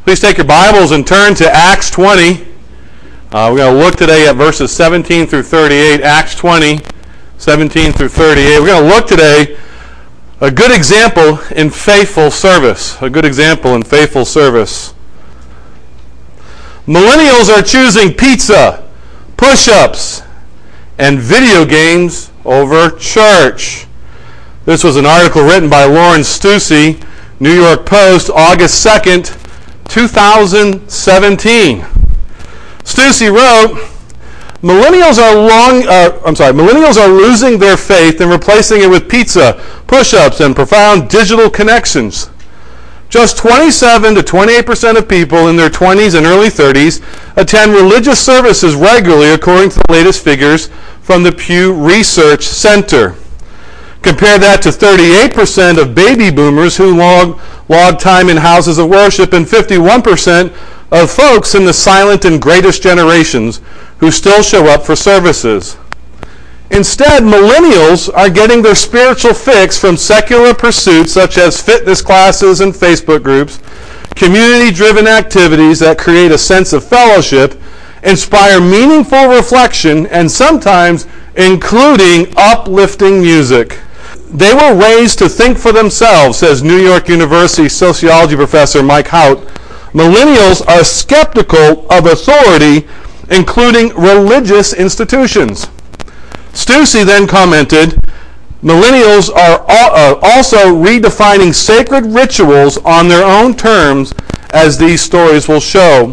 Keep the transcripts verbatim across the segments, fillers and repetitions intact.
Please take your Bibles and turn to Acts twenty. Uh, we're going to look today at verses seventeen through thirty-eight. Acts twenty, seventeen through thirty-eight. We're going to look today a good example in faithful service. A good example in faithful service. Millennials are choosing pizza, push-ups, and video games over church. This was an article written by Lauren Stussy, New York Post, August second, two thousand seventeen. Stussy wrote, Millennials are long. Uh, I'm sorry. Millennials are losing their faith and replacing it with pizza, push-ups, and profound digital connections. Just twenty-seven to twenty-eight percent of people in their twenties and early thirties attend religious services regularly, according to the latest figures from the Pew Research Center. Compare that to thirty-eight percent of baby boomers who log, log time in houses of worship and fifty-one percent of folks in the silent and greatest generations who still show up for services. Instead, millennials are getting their spiritual fix from secular pursuits such as fitness classes and Facebook groups, community-driven activities that create a sense of fellowship, inspire meaningful reflection, and sometimes including uplifting music. They were raised to think for themselves, says New York University sociology professor Mike Hout. Millennials are skeptical of authority, including religious institutions. Stussy then commented, millennials are also redefining sacred rituals on their own terms, as these stories will show.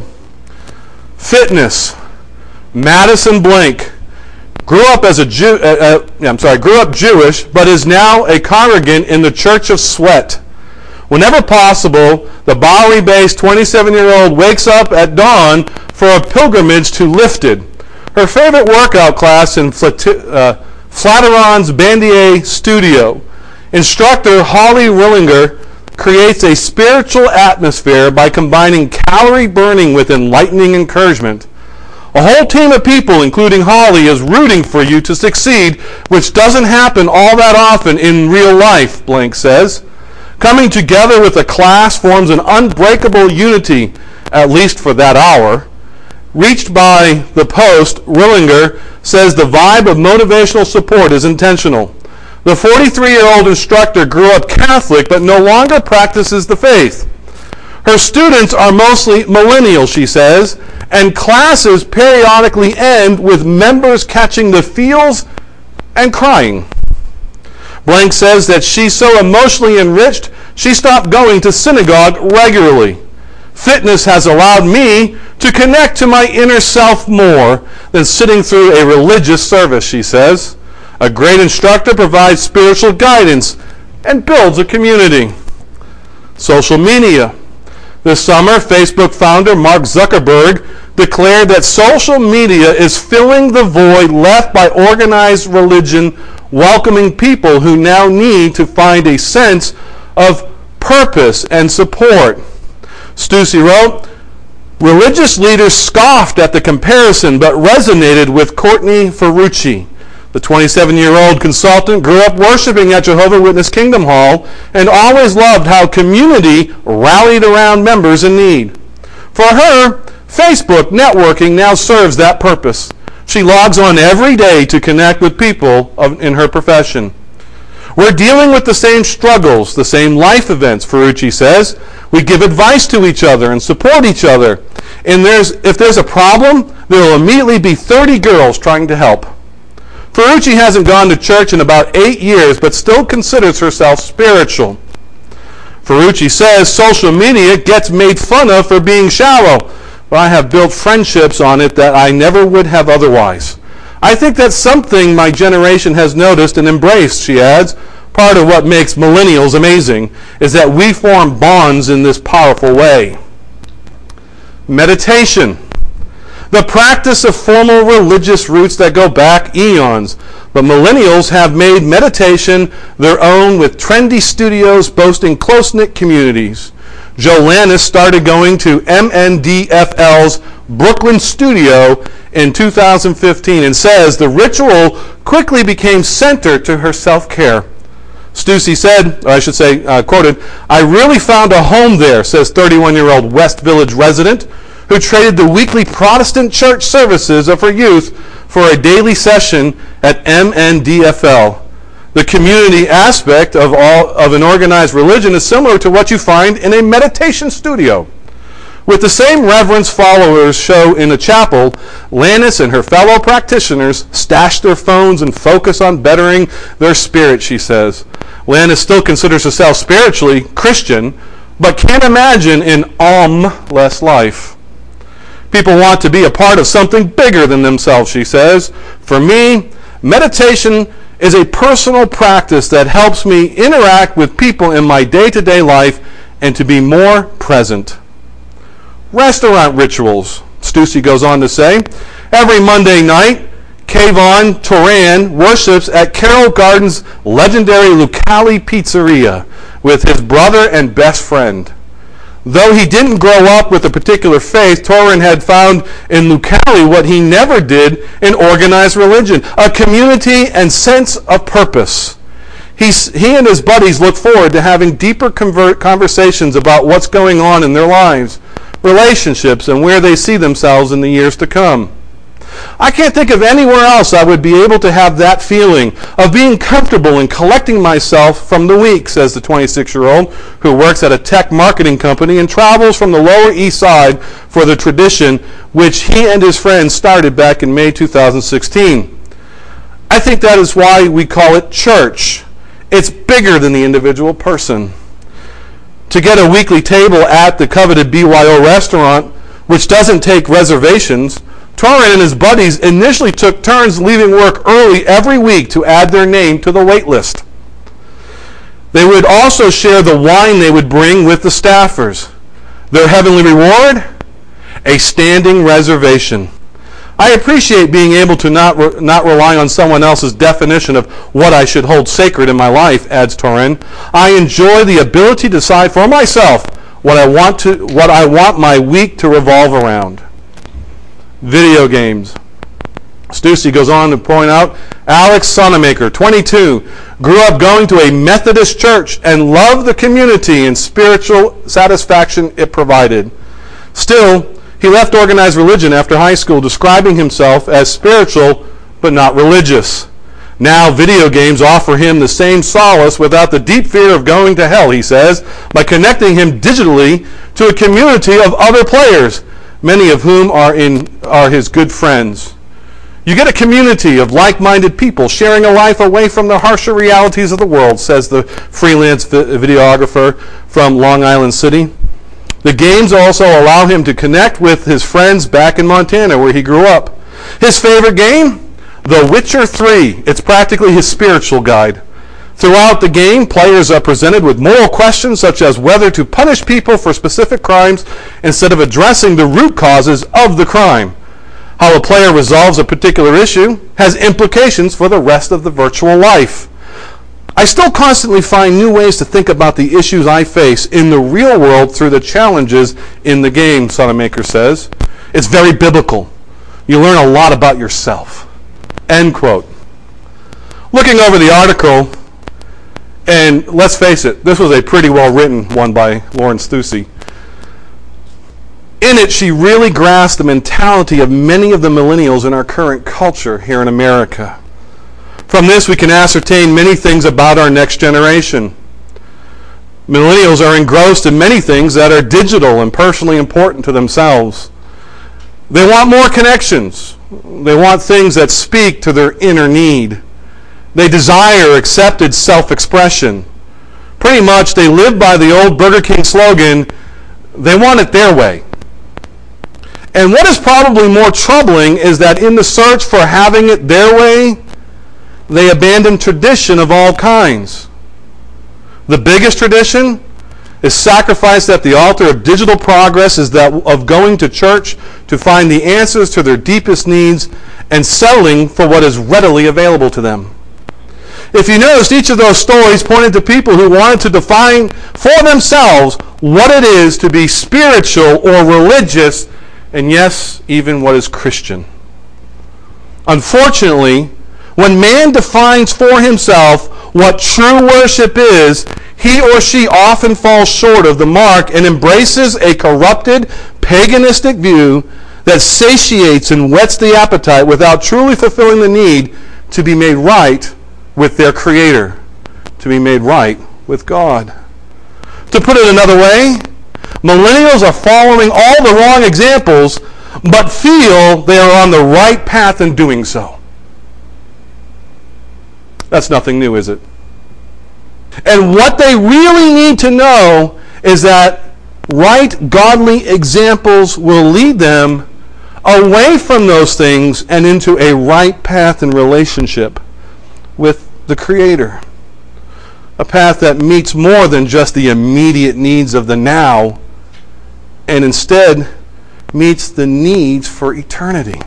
Fitness. Madison Blank grew up as a Jew. Uh, uh, I'm sorry, grew up Jewish, but is now a congregant in the Church of Sweat. Whenever possible, the Bowery-based twenty-seven-year-old wakes up at dawn for a pilgrimage to Lifted, her favorite workout class in uh, Flatiron's Bandier studio. Instructor Holly Rillinger creates a spiritual atmosphere by combining calorie burning with enlightening encouragement. A whole team of people, including Holly, is rooting for you to succeed, which doesn't happen all that often in real life, Blank says. Coming together with a class forms an unbreakable unity, at least for that hour. Reached by the Post, Rillinger says the vibe of motivational support is intentional. The forty-three-year-old instructor grew up Catholic but no longer practices the faith. Her students are mostly millennials, she says, and classes periodically end with members catching the feels and crying. Blank says that she's so emotionally enriched, she stopped going to synagogue regularly. Fitness has allowed me to connect to my inner self more than sitting through a religious service, she says. A great instructor provides spiritual guidance and builds a community. Social media. This summer, Facebook founder Mark Zuckerberg declared that social media is filling the void left by organized religion, welcoming people who now need to find a sense of purpose and support. Stussy wrote, religious leaders scoffed at the comparison but resonated with Courtney Ferrucci. The twenty-seven-year-old consultant grew up worshiping at Jehovah's Witness Kingdom Hall and always loved how community rallied around members in need. For her, Facebook networking now serves that purpose. She logs on every day to connect with people of, in her profession. We're dealing with the same struggles, the same life events, Ferrucci says. We give advice to each other and support each other. And there's, if there's a problem, there will immediately be thirty girls trying to help. Ferrucci hasn't gone to church in about eight years, but still considers herself spiritual. Ferrucci says social media gets made fun of for being shallow, but I have built friendships on it that I never would have otherwise. I think that's something my generation has noticed and embraced, she adds. Part of what makes millennials amazing is that we form bonds in this powerful way. Meditation. The practice of formal religious roots that go back eons, but millennials have made meditation their own with trendy studios boasting close-knit communities. Joe Lannis started going to M N D F L's Brooklyn studio in two thousand fifteen and says the ritual quickly became centered to her self-care. Stussy said, or I should say, uh, quoted, "I really found a home there," says thirty-one-year-old West Village resident, who traded the weekly Protestant church services of her youth for a daily session at M N D F L. The community aspect of, all, of an organized religion is similar to what you find in a meditation studio. With the same reverence followers show in the chapel, Lannis and her fellow practitioners stash their phones and focus on bettering their spirit, she says. Lannis still considers herself spiritually Christian, but can't imagine an alm-less life. People want to be a part of something bigger than themselves, she says. For me, meditation is a personal practice that helps me interact with people in my day-to-day life and to be more present. Restaurant rituals, Stussy goes on to say. Every Monday night, Kayvon Toran worships at Carroll Gardens' legendary Lucali Pizzeria with his brother and best friend. Though he didn't grow up with a particular faith, Toran had found in Lucali what he never did in organized religion, a community and sense of purpose. He's, he and his buddies look forward to having deeper convert conversations about what's going on in their lives, relationships, and where they see themselves in the years to come. I can't think of anywhere else I would be able to have that feeling of being comfortable in collecting myself from the week, says the twenty-six-year-old who works at a tech marketing company and travels from the Lower East Side for the tradition which he and his friends started back in May two thousand sixteen. I think that is why we call it church. It's bigger than the individual person. To get a weekly table at the coveted B Y O restaurant, which doesn't take reservations, Toran and his buddies initially took turns leaving work early every week to add their name to the wait list. They would also share the wine they would bring with the staffers. Their heavenly reward? A standing reservation. I appreciate being able to not re- not rely on someone else's definition of what I should hold sacred in my life, adds Toran. I enjoy the ability to decide for myself what I want to what I want my week to revolve around. Video games. Stussy goes on to point out, Alex Sonamaker, twenty-two, grew up going to a Methodist church and loved the community and spiritual satisfaction it provided. Still, he left organized religion after high school, describing himself as spiritual but not religious. Now video games offer him the same solace without the deep fear of going to hell, he says, by connecting him digitally to a community of other players, many of whom are in are his good friends. You get a community of like-minded people sharing a life away from the harsher realities of the world, says the freelance vi- videographer from Long Island City. The games also allow him to connect with his friends back in Montana, where he grew up. His favorite game? The Witcher three. It's practically his spiritual guide. Throughout the game, players are presented with moral questions such as whether to punish people for specific crimes instead of addressing the root causes of the crime. How a player resolves a particular issue has implications for the rest of the virtual life. I still constantly find new ways to think about the issues I face in the real world through the challenges in the game, Sonamaker says. It's very biblical. You learn a lot about yourself. End quote. Looking over the article, and let's face it, this was a pretty well-written one by Lauren Stussy. In it, she really grasped the mentality of many of the millennials in our current culture here in America. From this, we can ascertain many things about our next generation. Millennials are engrossed in many things that are digital and personally important to themselves. They want more connections. They want things that speak to their inner need. They desire accepted self-expression. Pretty much, they live by the old Burger King slogan, they want it their way. And what is probably more troubling is that in the search for having it their way, they abandon tradition of all kinds. The biggest tradition is sacrificed at the altar of digital progress is that of going to church to find the answers to their deepest needs and settling for what is readily available to them. If you noticed, each of those stories pointed to people who wanted to define for themselves what it is to be spiritual or religious, and yes, even what is Christian. Unfortunately, When man defines for himself what true worship is, he or she often falls short of the mark and embraces a corrupted, paganistic view that satiates and whets the appetite without truly fulfilling the need to be made right with their Creator, to be made right with God. To put it another way, millennials are following all the wrong examples, but feel they are on the right path in doing so. That's nothing new, is it? And what they really need to know is that right, godly examples will lead them away from those things and into a right path in relationship with the Creator. A path that meets more than just the immediate needs of the now, and instead meets the needs for eternity.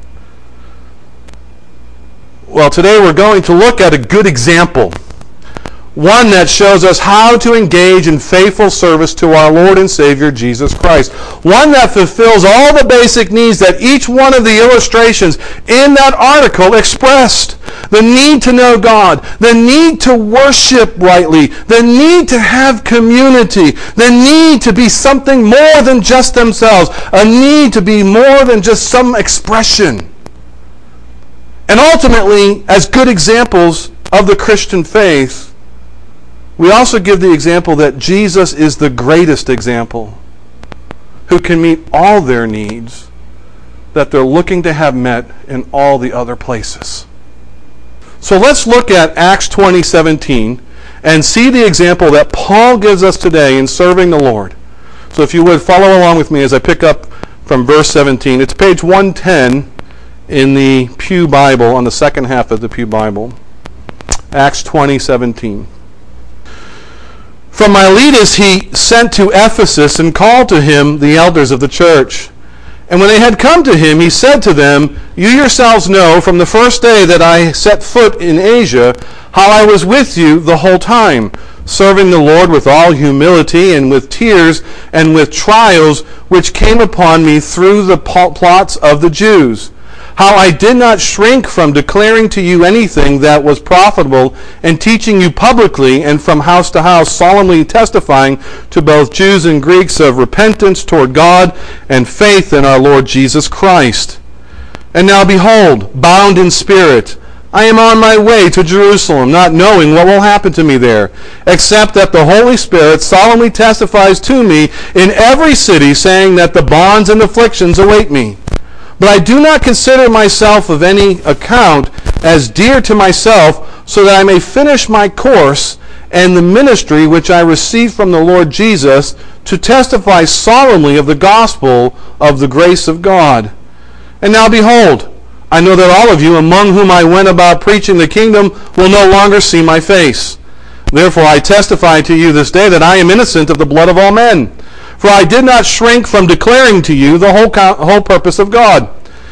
Well, today we're going to look at a good example. One that shows us how to engage in faithful service to our Lord and Savior, Jesus Christ. One that fulfills all the basic needs that each one of the illustrations in that article expressed. The need to know God, the need to worship rightly, the need to have community, the need to be something more than just themselves, a need to be more than just some expression. And ultimately, as good examples of the Christian faith, we also give the example that Jesus is the greatest example who can meet all their needs that they're looking to have met in all the other places. So let's look at Acts twenty seventeen and see the example that Paul gives us today in serving the Lord. So if you would follow along with me as I pick up from verse seventeen. It's page one ten in the Pew Bible, on the second half of the Pew Bible. Acts twenty seventeen. From Miletus he sent to Ephesus and called to him the elders of the church. And when they had come to him, he said to them, You yourselves know from the first day that I set foot in Asia, how I was with you the whole time, serving the Lord with all humility and with tears and with trials which came upon me through the plots of the Jews. How I did not shrink from declaring to you anything that was profitable and teaching you publicly and from house to house, solemnly testifying to both Jews and Greeks of repentance toward God and faith in our Lord Jesus Christ. And now behold, bound in spirit, I am on my way to Jerusalem, not knowing what will happen to me there, except that the Holy Spirit solemnly testifies to me in every city, saying that the bonds and afflictions await me. But I do not consider myself of any account as dear to myself, so that I may finish my course and the ministry which I received from the Lord Jesus, to testify solemnly of the gospel of the grace of God. And now behold, I know that all of you among whom I went about preaching the kingdom will no longer see my face. Therefore I testify to you this day that I am innocent of the blood of all men. For I did not shrink from declaring to you the whole, whole purpose of God.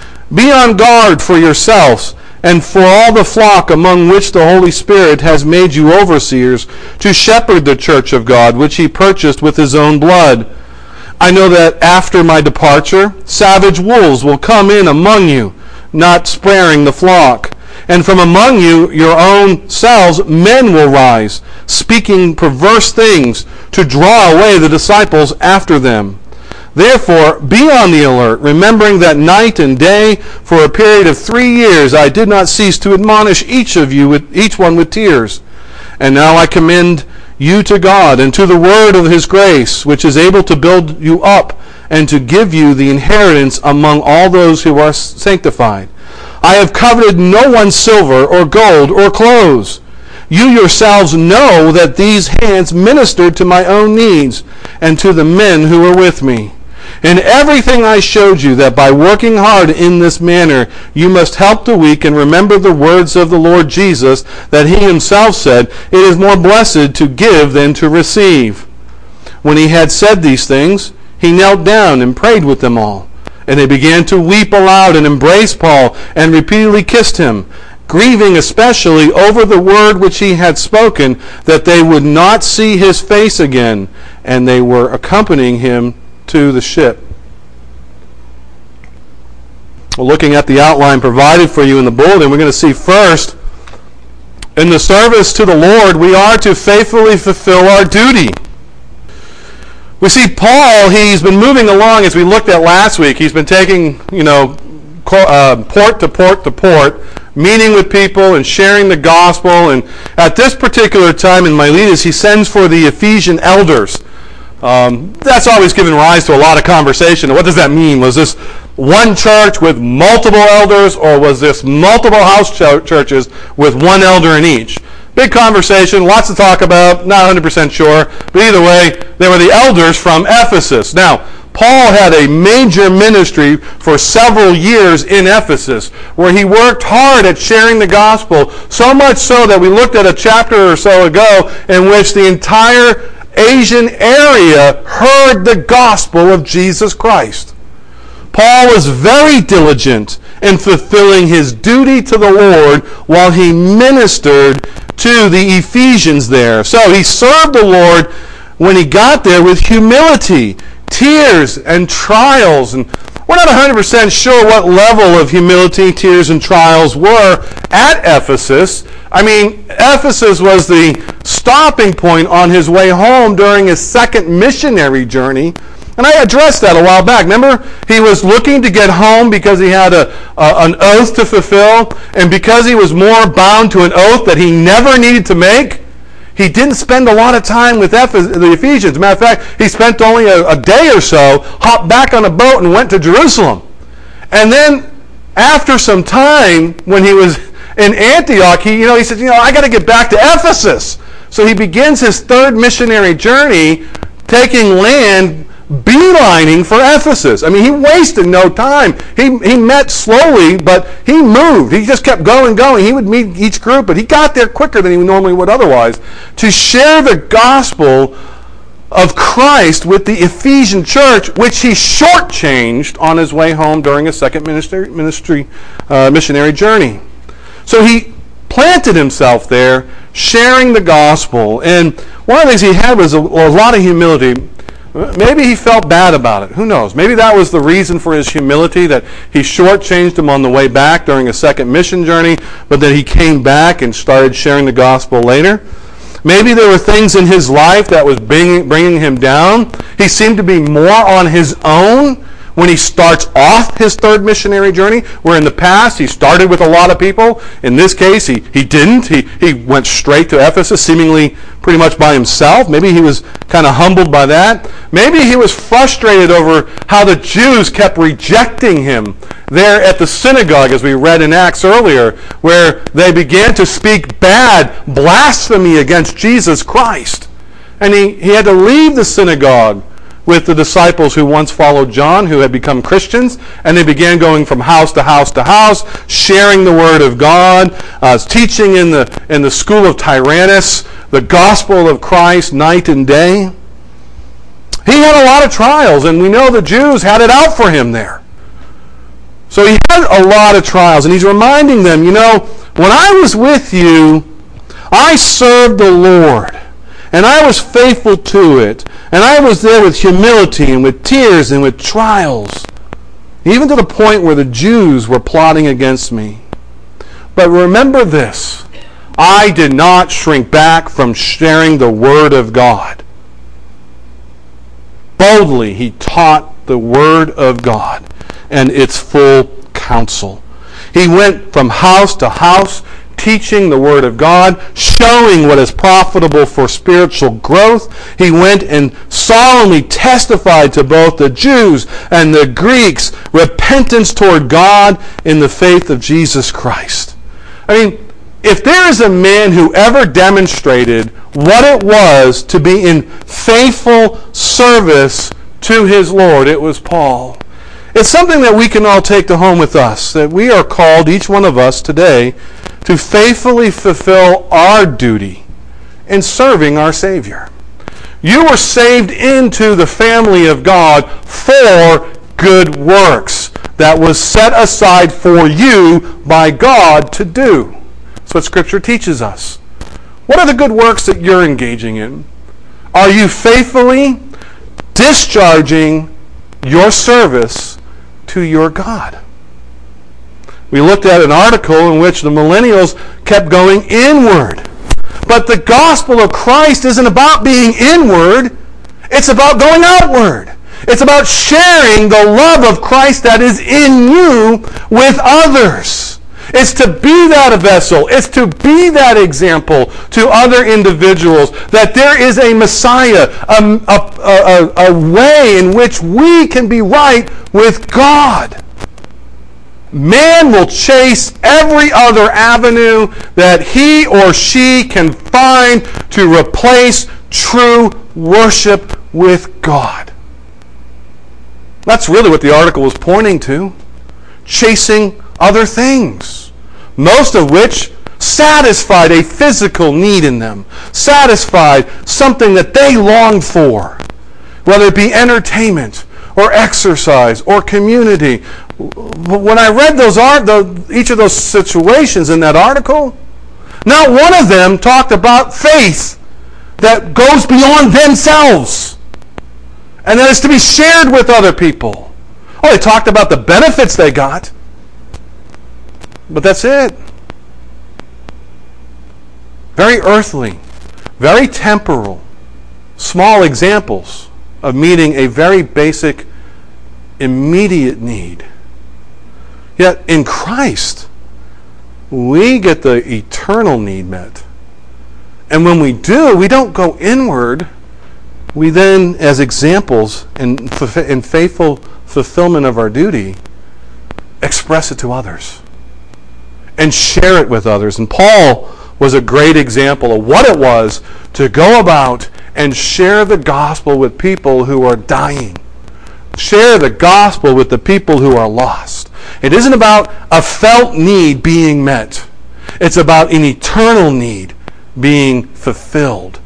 Be on guard for yourselves and for all the flock among which the Holy Spirit has made you overseers, to shepherd the church of God, which he purchased with his own blood. I know that after my departure, savage wolves will come in among you, not sparing the flock. And from among you, your own selves, men will rise, speaking perverse things, to draw away the disciples after them. Therefore, be on the alert, remembering that night and day, for a period of three years, I did not cease to admonish each of you, with each one with tears. And now I commend you to God and to the word of his grace, which is able to build you up and to give you the inheritance among all those who are sanctified. I have coveted no one's silver or gold or clothes. You yourselves know that these hands ministered to my own needs and to the men who were with me. In everything I showed you that by working hard in this manner you must help the weak, and remember the words of the Lord Jesus, that he himself said, It is more blessed to give than to receive. When he had said these things, he knelt down and prayed with them all. And they began to weep aloud and embrace Paul and repeatedly kissed him, grieving especially over the word which he had spoken, that they would not see his face again. And they were accompanying him to the ship. We're looking at the outline provided for you in the bulletin. We're going to see first, in the service to the Lord, we are to faithfully fulfill our duty. We see Paul, he's been moving along as we looked at last week. He's been taking, you know, uh, port to port to port, meeting with people and sharing the gospel. And at this particular time in Miletus, he sends for the Ephesian elders. Um, that's always given rise to a lot of conversation. What does that mean? Was this one church with multiple elders, or was this multiple house ch- churches with one elder in each? Big conversation, lots to talk about, not one hundred percent sure. But either way, they were the elders from Ephesus. Now, Paul had a major ministry for several years in Ephesus, where he worked hard at sharing the gospel, so much so that we looked at a chapter or so ago in which the entire Asian area heard the gospel of Jesus Christ. Paul was very diligent in fulfilling his duty to the Lord while he ministered to the Ephesians there. So he served the Lord when he got there with humility, tears, and trials. And we're not one hundred percent sure what level of humility, tears, and trials were at Ephesus. I mean, Ephesus was the stopping point on his way home during his second missionary journey. And I addressed that a while back. Remember, he was looking to get home because he had a, a an oath to fulfill, and because he was more bound to an oath that he never needed to make, he didn't spend a lot of time with Ephes- the Ephesians. As a matter of fact, he spent only a, a day or so, hopped back on a boat and went to Jerusalem. And then, after some time, when he was in Antioch, he, you know, he said, you know, I got to get back to Ephesus. So he begins his third missionary journey, taking land, beelining for Ephesus. I mean, he wasted no time. He he met slowly, but he moved. He just kept going, going. He would meet each group, but he got there quicker than he normally would otherwise to share the gospel of Christ with the Ephesian church, which he shortchanged on his way home during his second ministry, ministry uh, missionary journey. So he planted himself there, sharing the gospel. And one of the things he had was a, a lot of humility. Maybe he felt bad about it. Who knows? Maybe that was the reason for his humility, that he shortchanged him on the way back during a second mission journey, but then he came back and started sharing the gospel later. Maybe there were things in his life that was bringing, bringing him down. He seemed to be more on his own when he starts off his third missionary journey, where in the past he started with a lot of people. In this case, he, he didn't. He, he went straight to Ephesus, seemingly pretty much by himself. Maybe he was kind of humbled by that. Maybe he was frustrated over how the Jews kept rejecting him there at the synagogue, as we read in Acts earlier, where they began to speak bad blasphemy against Jesus Christ. And he, he had to leave the synagogue with the disciples who once followed John, who had become Christians, and they began going from house to house to house, sharing the word of God, uh, teaching in the in the school of Tyrannus, the gospel of Christ night and day. He had a lot of trials, and we know the Jews had it out for him there. So he had a lot of trials, and he's reminding them, you know, when I was with you, I served the Lord. And I was faithful to it. And I was there with humility and with tears and with trials. Even to the point where the Jews were plotting against me. But remember this. I did not shrink back from sharing the Word of God. Boldly he taught the Word of God and its full counsel. He went from house to house, teaching the Word of God, showing what is profitable for spiritual growth. He went and solemnly testified to both the Jews and the Greeks repentance toward God in the faith of Jesus Christ. I mean, if there is a man who ever demonstrated what it was to be in faithful service to his Lord, it was Paul. It's something that we can all take to home with us, that we are called, each one of us today, to faithfully fulfill our duty in serving our Savior. You were saved into the family of God for good works that was set aside for you by God to do. That's what Scripture teaches us. What are the good works that you're engaging in? Are you faithfully discharging your service to your God? We looked at an article in which the millennials kept going inward. But the gospel of Christ isn't about being inward. It's about going outward. It's about sharing the love of Christ that is in you with others. It's to be that vessel. It's to be that example to other individuals that there is a Messiah, a, a, a, a way in which we can be right with God. Man will chase every other avenue that he or she can find to replace true worship with God. That's really what the article was pointing to. Chasing other things, most of which satisfied a physical need in them, satisfied something that they longed for, whether it be entertainment or exercise or community. When I read those art, the, each of those situations in that article, not one of them talked about faith that goes beyond themselves and that is to be shared with other people. Oh, they talked about the benefits they got, but that's it. Very earthly, very temporal, small examples of meeting a very basic, immediate need. Yet in Christ, we get the eternal need met. And when we do, we don't go inward. We then, as examples in, in faithful fulfillment of our duty, express it to others and share it with others. And Paul was a great example of what it was to go about and share the gospel with people who are dying. Share the gospel with the people who are lost. It isn't about a felt need being met. It's about an eternal need being fulfilled.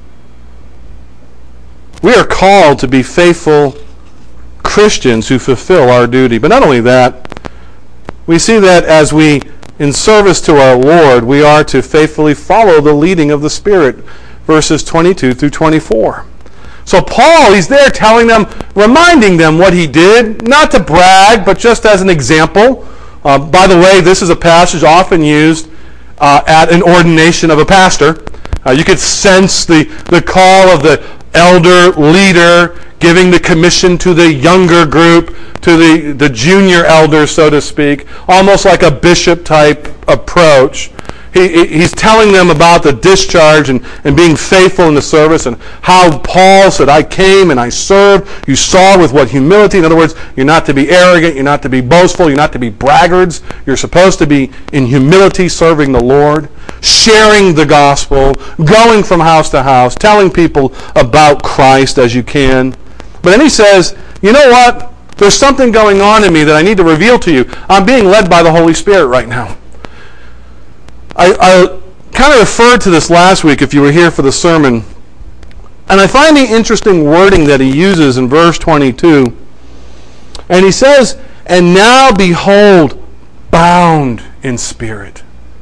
We are called to be faithful Christians who fulfill our duty. But not only that, we see that as we, in service to our Lord, we are to faithfully follow the leading of the Spirit. Verses twenty-two through twenty-four. So Paul, he's there telling them, reminding them what he did, not to brag, but just as an example. Uh, by the way, this is a passage often used uh, at an ordination of a pastor. Uh, you could sense the, the call of the elder leader giving the commission to the younger group, to the, the junior elder, so to speak, almost like a bishop-type approach. He, he's telling them about the discharge and, and being faithful in the service, and how Paul said, I came and I served. You saw with what humility. In other words, you're not to be arrogant. You're not to be boastful. You're not to be braggarts. You're supposed to be in humility serving the Lord, sharing the gospel, going from house to house, telling people about Christ as you can. But then he says, you know what? There's something going on in me that I need to reveal to you. I'm being led by the Holy Spirit right now. I, I kind of referred to this last week if you were here for the sermon. And I find the interesting wording that he uses in verse twenty-two. And he says, and now behold, bound in spirit.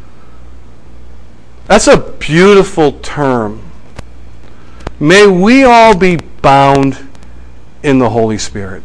That's a beautiful term. May we all be bound in the Holy Spirit.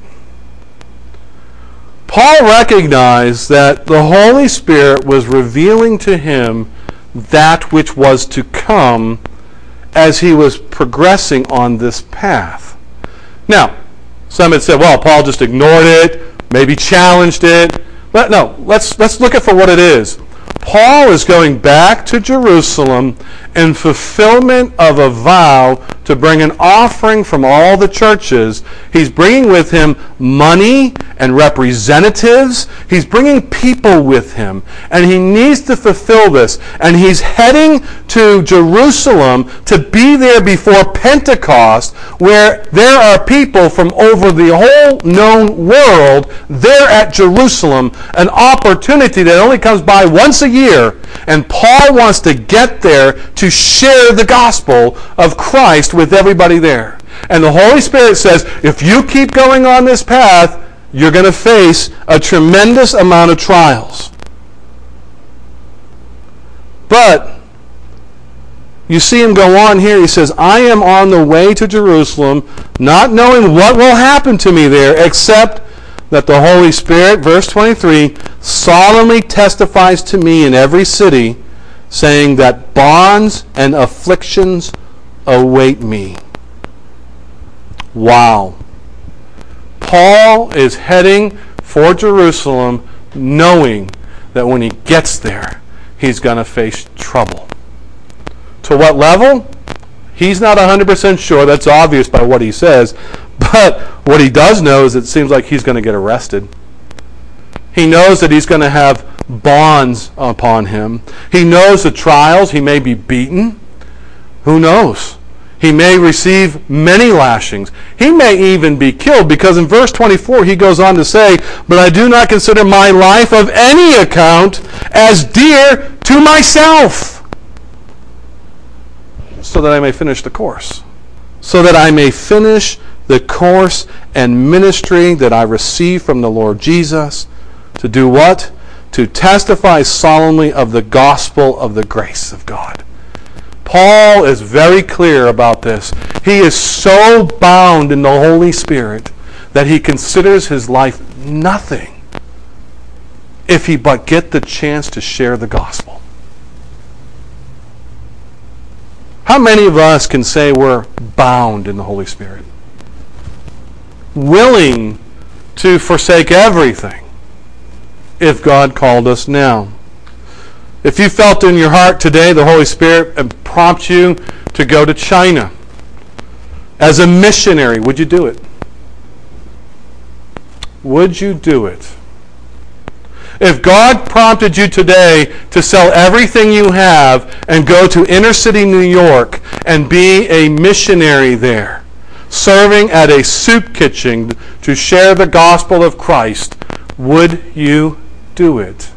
Paul recognized that the Holy Spirit was revealing to him that which was to come as he was progressing on this path. Now, some had said, well, Paul just ignored it, maybe challenged it. But no, let's, let's look at it for what it is. Paul is going back to Jerusalem in fulfillment of a vow to bring an offering from all the churches. He's bringing with him money and representatives. He's bringing people with him. And he needs to fulfill this. And he's heading to Jerusalem to be there before Pentecost, where there are people from over the whole known world there at Jerusalem, an opportunity that only comes by once a year. And Paul wants to get there to share the gospel of Christ with everybody there. And the Holy Spirit says, if you keep going on this path, you're going to face a tremendous amount of trials. But you see him go on here. He says, I am on the way to Jerusalem, not knowing what will happen to me there, except that the Holy Spirit, verse twenty-three, solemnly testifies to me in every city, saying that bonds and afflictions await me. Wow. Paul is heading for Jerusalem knowing that when he gets there, he's going to face trouble. To what level? He's not one hundred percent sure. That's obvious by what he says. But what he does know is it seems like he's going to get arrested. He knows that he's going to have bonds upon him. He knows the trials. He may be beaten. Who knows? He may receive many lashings. He may even be killed, because in verse twenty-four he goes on to say, "But I do not consider my life of any account as dear to myself, so that I may finish the course." So that I may finish the course and ministry that I received from the Lord Jesus. To do what? To testify solemnly of the gospel of the grace of God. Paul is very clear about this. He is so bound in the Holy Spirit that he considers his life nothing if he but get the chance to share the gospel. How many of us can say we're bound in the Holy Spirit? Willing to forsake everything if God called us now. If you felt in your heart today the Holy Spirit prompt you to go to China as a missionary, would you do it? Would you do it? If God prompted you today to sell everything you have and go to inner city New York and be a missionary there, serving at a soup kitchen to share the gospel of Christ, would you do it?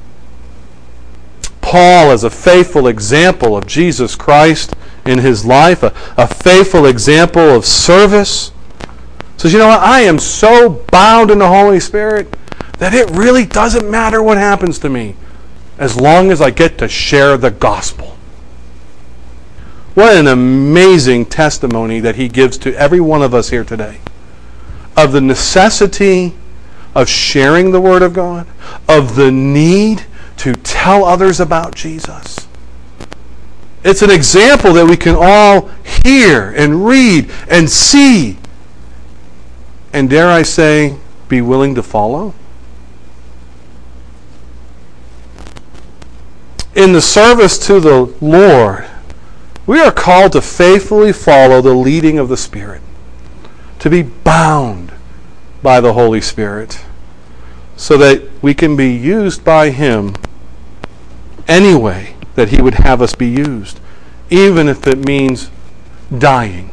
Paul, as a faithful example of Jesus Christ in his life, a, a faithful example of service, says, you know what, I am so bound in the Holy Spirit that it really doesn't matter what happens to me as long as I get to share the gospel. What an amazing testimony that he gives to every one of us here today of the necessity of sharing the Word of God, of the need to tell others about Jesus. It's an example that we can all hear and read and see, and dare I say, be willing to follow. In the service to the Lord, we are called to faithfully follow the leading of the Spirit, to be bound by the Holy Spirit, so that we can be used by Him any way that He would have us be used, even if it means dying.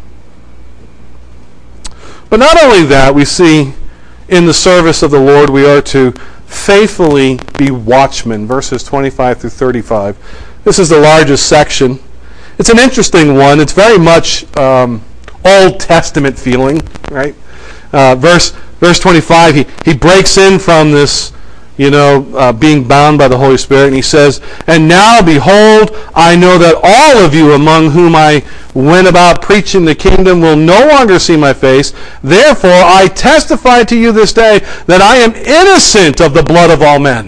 But not only that, we see in the service of the Lord we are to faithfully be watchmen, verses twenty-five through thirty-five. This is the largest section. It's an interesting one. It's very much um, Old Testament feeling, right? Uh, verse verse twenty-five, he, he breaks in from this, you know, uh, being bound by the Holy Spirit, and he says, "And now, behold, I know that all of you among whom I went about preaching the kingdom will no longer see my face. Therefore, I testify to you this day that I am innocent of the blood of all men."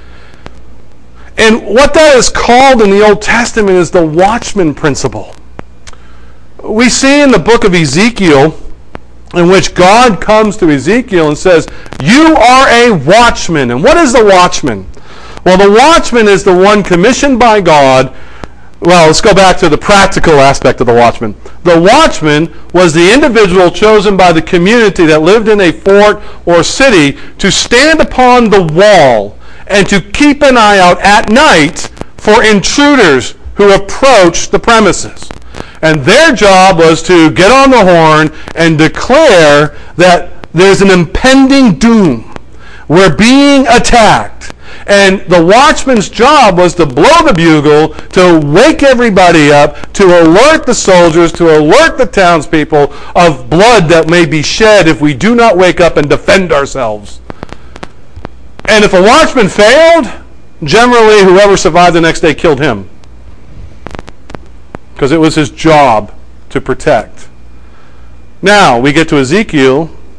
And what that is called in the Old Testament is the watchman principle. We see in the book of Ezekiel, in which God comes to Ezekiel and says, "You are a watchman." And what is the watchman? Well, the watchman is the one commissioned by God. Well, let's go back to the practical aspect of the watchman. The watchman was the individual chosen by the community that lived in a fort or city to stand upon the wall and to keep an eye out at night for intruders who approached the premises. And their job was to get on the horn and declare that there's an impending doom. We're being attacked. And the watchman's job was to blow the bugle, to wake everybody up, to alert the soldiers, to alert the townspeople of blood that may be shed if we do not wake up and defend ourselves. And if a watchman failed, generally whoever survived the next day killed him, because it was his job to protect. Now, we get to Ezekiel,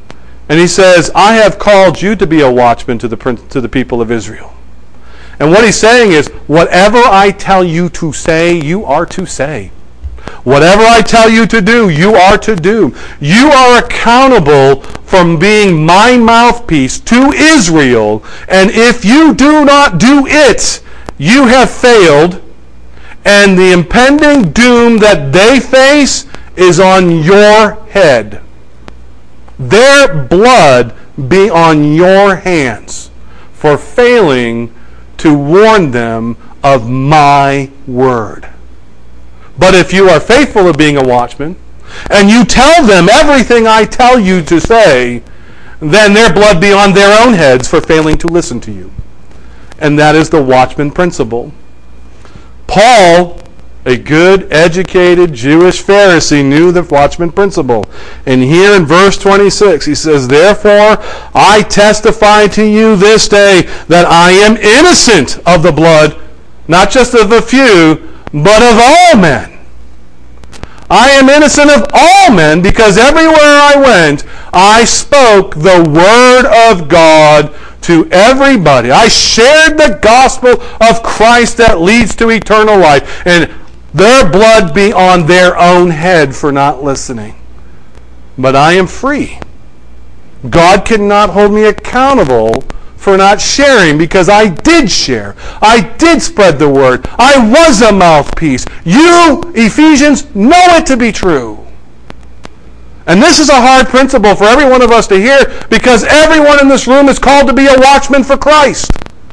And he says, I have called you to be a watchman to the, to the people of Israel. And what he's saying is, whatever I tell you to say, you are to say. Whatever I tell you to do, you are to do. You are accountable for being my mouthpiece to Israel. And if you do not do it, you have failed. And the impending doom that they face is on your head. Their blood be on your hands for failing to warn them of my word. But if you are faithful of being a watchman, and you tell them everything I tell you to say, then their blood be on their own heads for failing to listen to you. And that is the watchman principle. Paul, a good, educated Jewish Pharisee, knew the watchman principle. And here in verse twenty-six, he says, Therefore I testify to you this day that I am innocent of the blood, not just of a few, but of all men. I am innocent of all men, because everywhere I went, I spoke the word of God to everybody. I shared the gospel of Christ that leads to eternal life, and their blood be on their own head for not listening. But I am free. God cannot hold me accountable for not sharing, because I did share. I did spread the word. I was a mouthpiece. You, Ephesians, know it to be true. And this is a hard principle for every one of us to hear, because everyone in this room is called to be a watchman for Christ.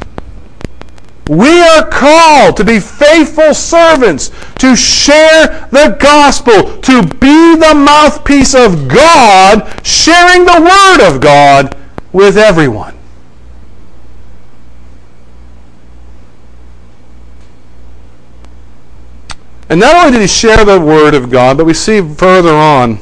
We are called to be faithful servants, to share the gospel, to be the mouthpiece of God, sharing the word of God with everyone. And not only did he share the word of God, but we see further on,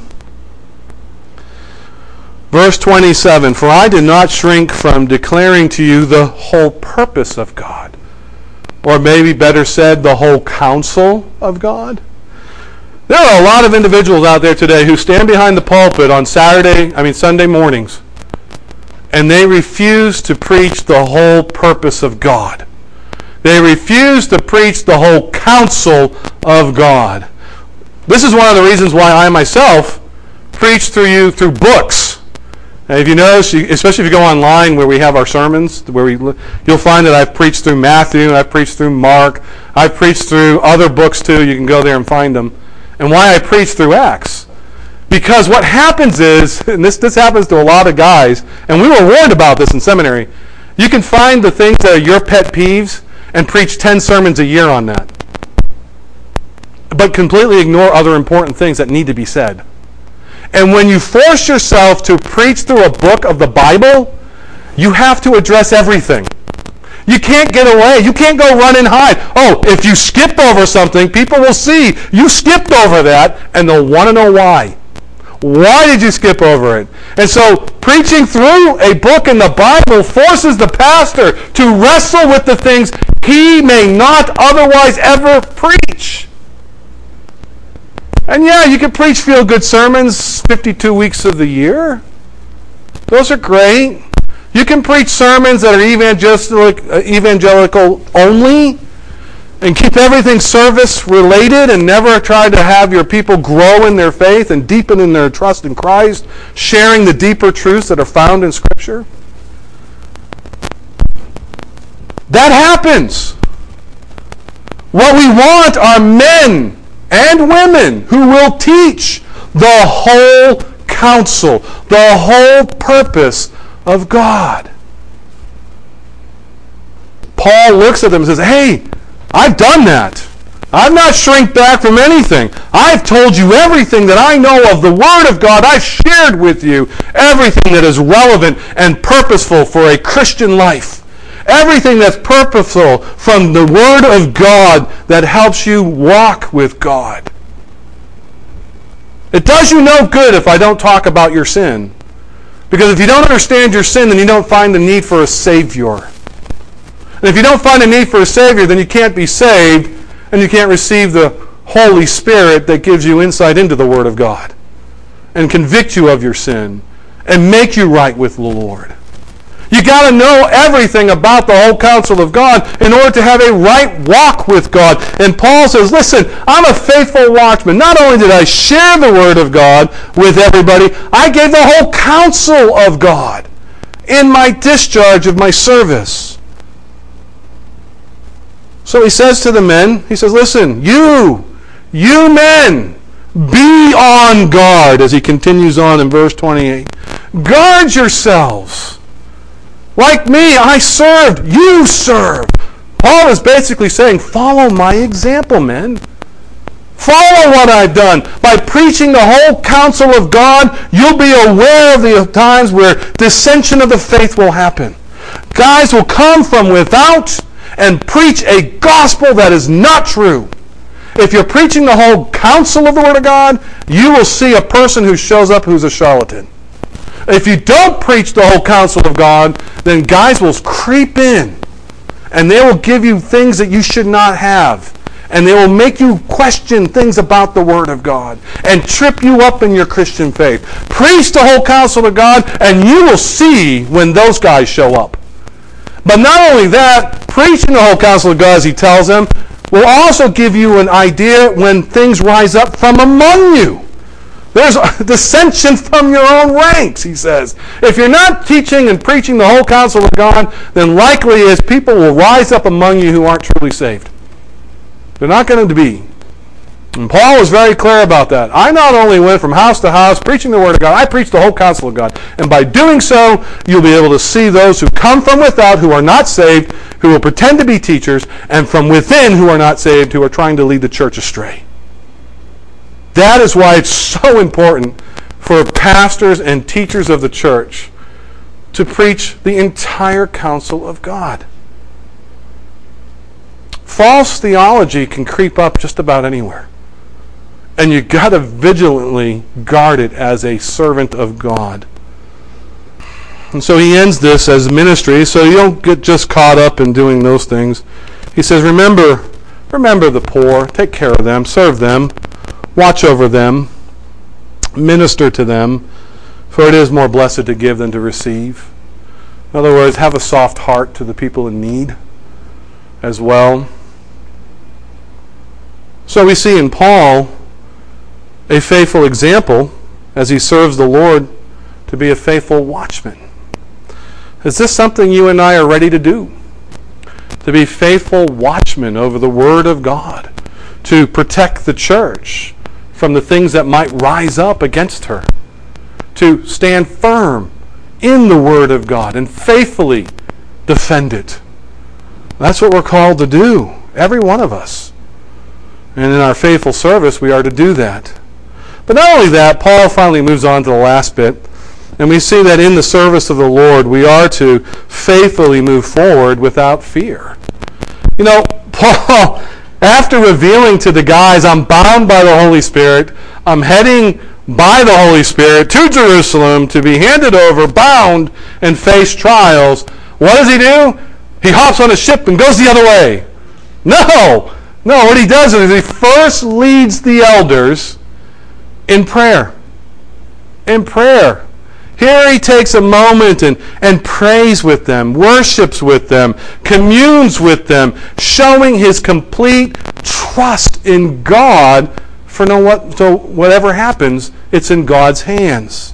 verse twenty-seven, For I did not shrink from declaring to you the whole purpose of God. Or maybe better said, the whole counsel of God. There are a lot of individuals out there today who stand behind the pulpit on Saturday, I mean Sunday mornings, and they refuse to preach the whole purpose of God. They refuse to preach the whole counsel of God. This is one of the reasons why I myself preach through you through books. And if you notice, especially if you go online where we have our sermons, where we, you'll find that I've preached through Matthew, I've preached through Mark, I've preached through other books too. You can go there and find them. And why I preach through Acts. Because what happens is, and this, this happens to a lot of guys, and we were warned about this in seminary, you can find the things that are your pet peeves and preach ten sermons a year on that. But completely ignore other important things that need to be said. And when you force yourself to preach through a book of the Bible, you have to address everything. You can't get away. You can't go run and hide. Oh, if you skip over something, people will see you skipped over that, and they'll want to know why. Why did you skip over it? And so preaching through a book in the Bible forces the pastor to wrestle with the things he may not otherwise ever preach. And yeah, you can preach feel-good sermons fifty-two weeks of the year. Those are great. You can preach sermons that are evangelical, evangelical only, and keep everything service-related and never try to have your people grow in their faith and deepen in their trust in Christ, sharing the deeper truths that are found in Scripture. That happens. What we want are men and women who will teach the whole counsel, the whole purpose of God. Paul looks at them and says, hey, I've done that. I've not shrink back from anything. I've told you everything that I know of the Word of God. I've shared with you everything that is relevant and purposeful for a Christian life. Everything that's purposeful from the Word of God that helps you walk with God. It does you no good if I don't talk about your sin. Because if you don't understand your sin, then you don't find the need for a Savior. And if you don't find a need for a Savior, then you can't be saved, and you can't receive the Holy Spirit that gives you insight into the Word of God and convict you of your sin and make you right with the Lord. You got to know everything about the whole counsel of God in order to have a right walk with God. And Paul says, listen, I'm a faithful watchman. Not only did I share the word of God with everybody, I gave the whole counsel of God in my discharge of my service. So he says to the men, he says, listen, you, you men, be on guard, as he continues on in verse twenty-eight. Guard yourselves. Like me, I served, you serve. Paul is basically saying, follow my example, men. Follow what I've done. By preaching the whole counsel of God, you'll be aware of the times where dissension of the faith will happen. Guys will come from without and preach a gospel that is not true. If you're preaching the whole counsel of the Word of God, you will see a person who shows up who's a charlatan. If you don't preach the whole counsel of God, then guys will creep in and they will give you things that you should not have. And they will make you question things about the Word of God and trip you up in your Christian faith. Preach the whole counsel of God and you will see when those guys show up. But not only that, preaching the whole counsel of God, as he tells them, will also give you an idea when things rise up from among you. There's dissension from your own ranks, he says. If you're not teaching and preaching the whole counsel of God, then likely is people will rise up among you who aren't truly saved. They're not going to be. And Paul was very clear about that. I not only went from house to house preaching the Word of God, I preached the whole counsel of God. And by doing so, you'll be able to see those who come from without, who are not saved, who will pretend to be teachers, and from within who are not saved, who are trying to lead the church astray. That is why it's so important for pastors and teachers of the church to preach the entire counsel of God. False theology can creep up just about anywhere. And you've got to vigilantly guard it as a servant of God. And so he ends this as ministry, so you don't get just caught up in doing those things. He says, remember, remember the poor, take care of them, serve them, watch over them, minister to them, for it is more blessed to give than to receive. In other words, have a soft heart to the people in need as well. So we see in Paul a faithful example as he serves the Lord to be a faithful watchman. Is this something you and I are ready to do? To be faithful watchmen over the Word of God, to protect the church from the things that might rise up against her, to stand firm in the Word of God and faithfully defend it. That's what we're called to do, every one of us. And in our faithful service, we are to do that. But not only that, Paul finally moves on to the last bit, and we see that in the service of the Lord, we are to faithfully move forward without fear. You know, Paul, after revealing to the guys, I'm bound by the Holy Spirit, I'm heading by the Holy Spirit to Jerusalem to be handed over, bound, and face trials, what does he do? He hops on a ship and goes the other way. No! No, what he does is he first leads the elders in prayer. In prayer. Here he takes a moment and, and prays with them, worships with them, communes with them, showing his complete trust in God for no what, so whatever happens, it's in God's hands.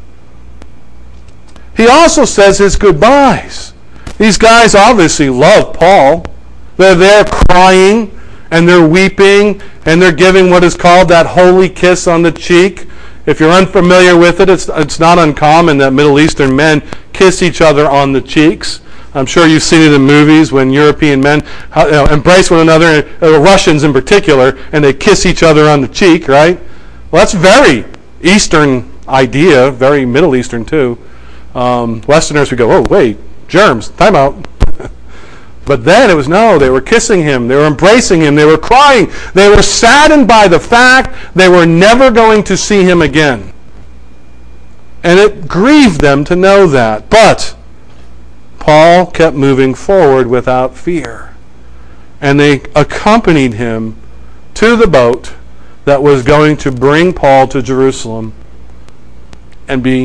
He also says his goodbyes. These guys obviously love Paul. They're there crying and they're weeping and they're giving what is called that holy kiss on the cheek. If you're unfamiliar with it, it's it's not uncommon that Middle Eastern men kiss each other on the cheeks. I'm sure you've seen it in movies when European men you know, embrace one another, uh, Russians in particular, and they kiss each other on the cheek, right? Well, that's very Eastern idea, very Middle Eastern too. Um, Westerners would go, oh, wait, germs, time out. But then it was, no, they were kissing him, they were embracing him, they were crying. They were saddened by the fact they were never going to see him again. And it grieved them to know that. But Paul kept moving forward without fear. And they accompanied him to the boat that was going to bring Paul to Jerusalem and be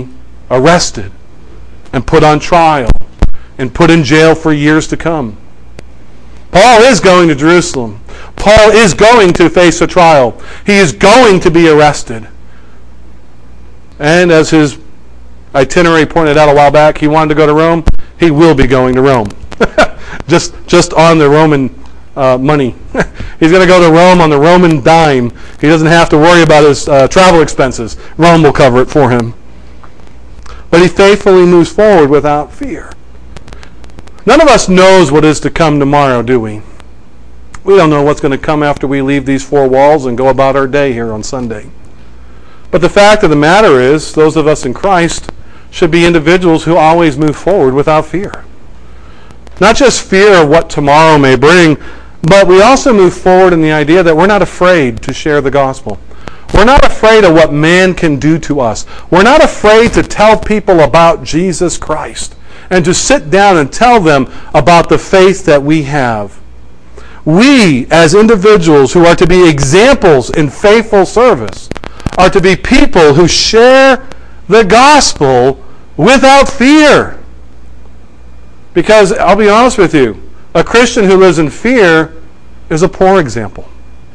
arrested and put on trial and put in jail for years to come. Paul is going to Jerusalem. Paul is going to face a trial. He is going to be arrested. And as his itinerary pointed out a while back, he wanted to go to Rome. He will be going to Rome. just, just on the Roman uh, money. He's going to go to Rome on the Roman dime. He doesn't have to worry about his uh, travel expenses. Rome will cover it for him. But he faithfully moves forward without fear. None of us knows what is to come tomorrow, do we? We don't know what's going to come after we leave these four walls and go about our day here on Sunday. But the fact of the matter is, those of us in Christ should be individuals who always move forward without fear. Not just fear of what tomorrow may bring, but we also move forward in the idea that we're not afraid to share the gospel. We're not afraid of what man can do to us. We're not afraid to tell people about Jesus Christ and to sit down and tell them about the faith that we have. We, as individuals who are to be examples in faithful service, are to be people who share the gospel without fear. Because, I'll be honest with you, a Christian who lives in fear is a poor example.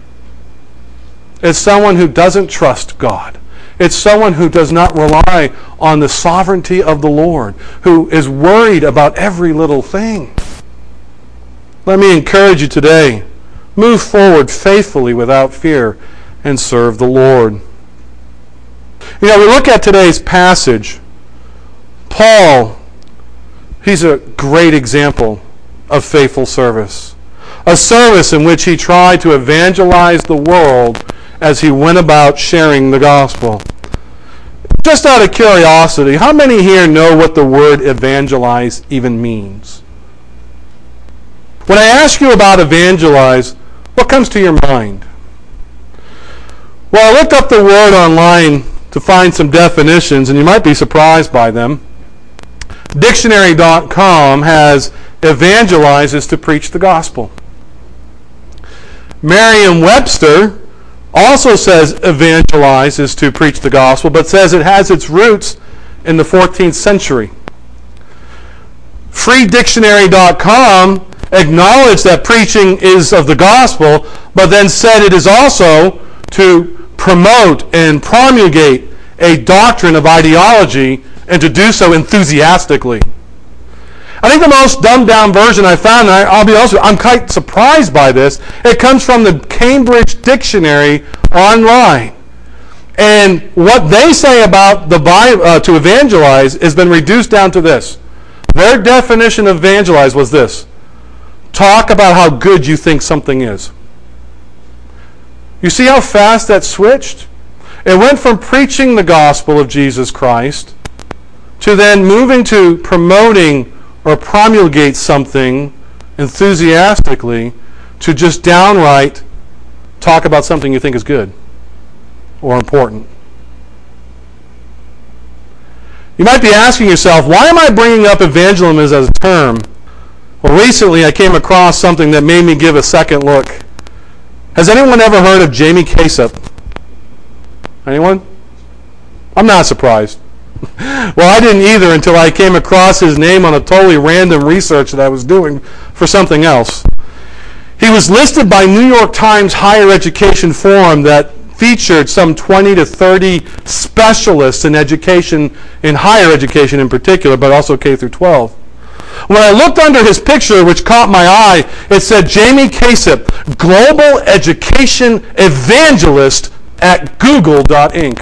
It's someone who doesn't trust God. It's someone who does not rely on the sovereignty of the Lord, who is worried about every little thing. Let me encourage you today. Move forward faithfully without fear and serve the Lord. You know, we look at today's passage. Paul, he's a great example of faithful service. A service in which he tried to evangelize the world as he went about sharing the gospel. Just out of curiosity, how many here know what the word evangelize even means? When I ask you about evangelize, what comes to your mind? Well, I looked up the word online to find some definitions, and you might be surprised by them. Dictionary dot com has evangelize is to preach the gospel. Merriam-Webster also says evangelize is to preach the gospel, but says it has its roots in the fourteenth century. Free Dictionary dot com acknowledged that preaching is of the gospel, but then said it is also to promote and promulgate a doctrine of ideology and to do so enthusiastically. I think the most dumbed-down version I found, and I, I'll be honest with you, I'm quite surprised by this. It comes from the Cambridge Dictionary online. And what they say about the Bible, uh, to evangelize has been reduced down to this. Their definition of evangelize was this: talk about how good you think something is. You see how fast that switched? It went from preaching the gospel of Jesus Christ to then moving to promoting or promulgate something enthusiastically to just downright talk about something you think is good or important. You might be asking yourself, why am I bringing up evangelism as a term? Well, recently I came across something that made me give a second look. Has anyone ever heard of Jamie Kasep? Anyone? I'm not surprised. Well, I didn't either until I came across his name on a totally random research that I was doing for something else. He was listed by New York Times Higher Education Forum that featured some twenty to thirty specialists in education, in higher education in particular, but also K through twelve. When I looked under his picture, which caught my eye, it said Jamie Kasep, Global Education Evangelist at Google dot Inc.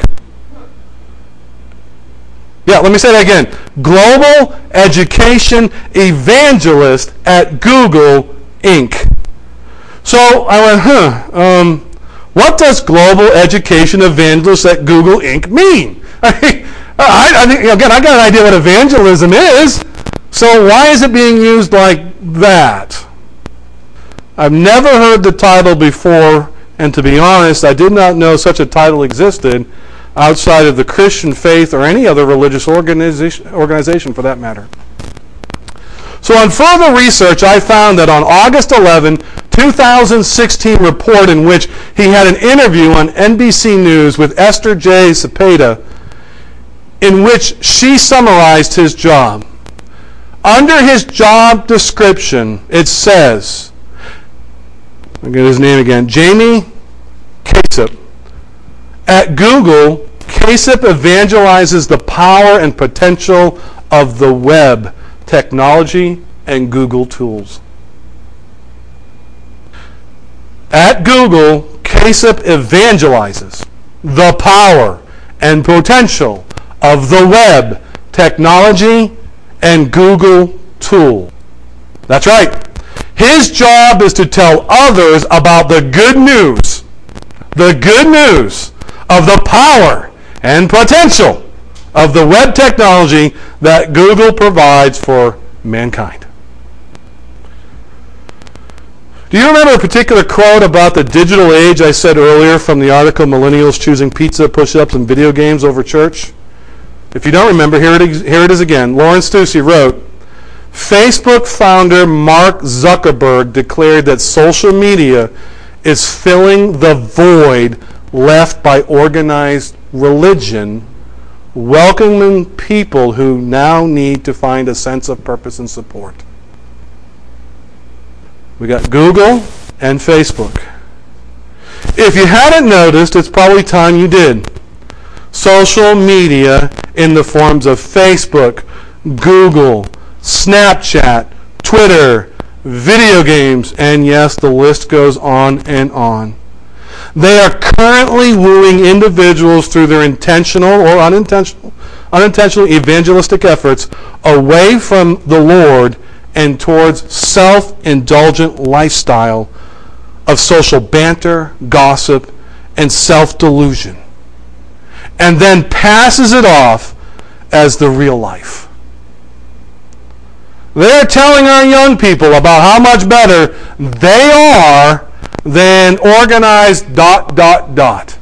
Yeah, let me say that again. Global Education Evangelist at Google Incorporated. So I went, huh, um, what does Global Education Evangelist at Google Incorporated mean? I, I, I think, again, I got an idea what evangelism is. So why is it being used like that? I've never heard the title before, and to be honest, I did not know such a title existed outside of the Christian faith or any other religious organization, organization for that matter. So on further research, I found that on August eleventh, two thousand sixteen report in which he had an interview on N B C News with Esther J. Cepeda, in which she summarized his job. Under his job description, it says, I'll get his name again, Jamie Kasip. At Google, Kasip evangelizes the power and potential of the web, technology, and Google tools. At Google, Kasip evangelizes the power and potential of the web, technology, and Google tool. That's right. His job is to tell others about the good news, the good news of the power and potential of the web technology that Google provides for mankind. Do you remember a particular quote about the digital age I said earlier from the article Millennials Choosing Pizza, Push-Ups, and Video Games Over Church? If you don't remember, here it is, here it is again. Lauren Stussy wrote, Facebook founder Mark Zuckerberg declared that social media is filling the void left by organized religion, welcoming people who now need to find a sense of purpose and support. We got Google and Facebook. If you hadn't noticed, it's probably time you did. Social media in the forms of Facebook, Google, Snapchat, Twitter, video games, and yes, the list goes on and on. They are currently wooing individuals through their intentional or unintentional, unintentional evangelistic efforts away from the Lord and towards self-indulgent lifestyle of social banter, gossip, and self-delusion, and then passes it off as the real life. They're telling our young people about how much better they are than organized dot, dot, dot.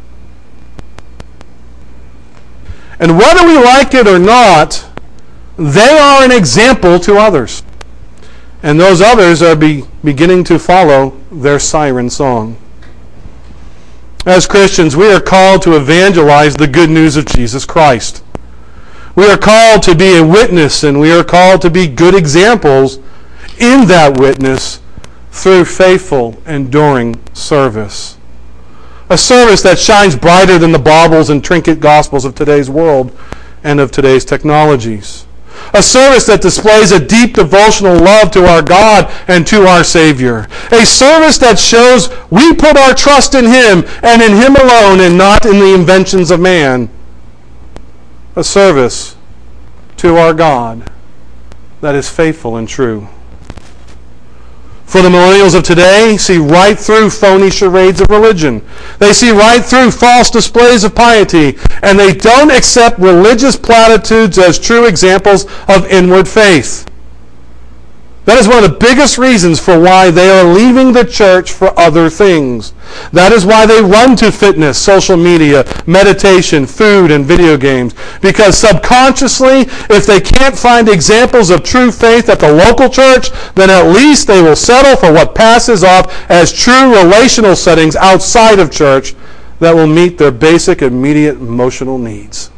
And whether we like it or not, they are an example to others. And those others are be, beginning to follow their siren song. As Christians, we are called to evangelize the good news of Jesus Christ. We are called to be a witness, and we are called to be good examples in that witness through faithful, enduring service. A service that shines brighter than the baubles and trinket gospels of today's world and of today's technologies. A service that displays a deep devotional love to our God and to our Savior. A service that shows we put our trust in Him and in Him alone and not in the inventions of man. A service to our God that is faithful and true. For the millennials of today, see right through phony charades of religion. They see right through false displays of piety, and they don't accept religious platitudes as true examples of inward faith. That is one of the biggest reasons for why they are leaving the church for other things. That is why they run to fitness, social media, meditation, food, and video games. Because subconsciously, if they can't find examples of true faith at the local church, then at least they will settle for what passes off as true relational settings outside of church that will meet their basic, immediate emotional needs.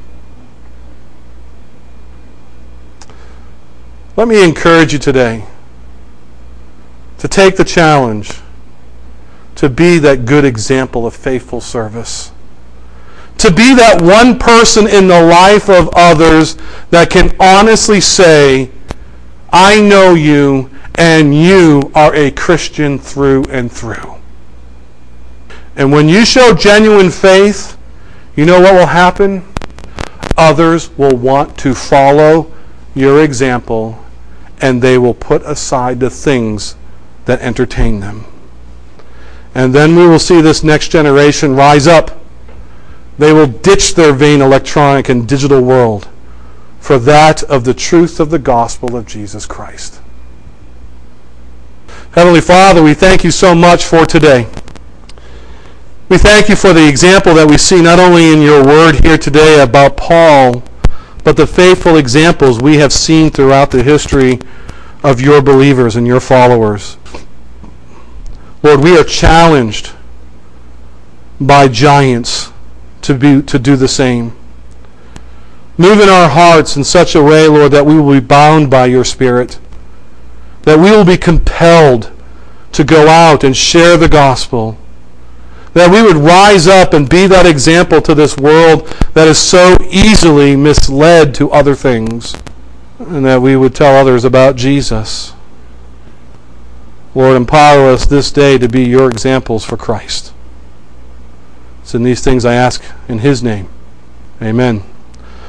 Let me encourage you today to take the challenge to be that good example of faithful service. To be that one person in the life of others that can honestly say, I know you and you are a Christian through and through. And when you show genuine faith, you know what will happen? Others will want to follow your example, and they will put aside the things that entertain them. And then we will see this next generation rise up. They will ditch their vain electronic and digital world for that of the truth of the gospel of Jesus Christ. Heavenly Father, we thank you so much for today. We thank you for the example that we see not only in your word here today about Paul, but the faithful examples we have seen throughout the history of your believers and your followers. Lord, we are challenged by giants to be to do the same. Move in our hearts in such a way, Lord, that we will be bound by your Spirit, that we will be compelled to go out and share the gospel, that we would rise up and be that example to this world that is so easily misled to other things, and that we would tell others about Jesus. Lord, empower us this day to be your examples for Christ. It's in these things I ask in his name. Amen.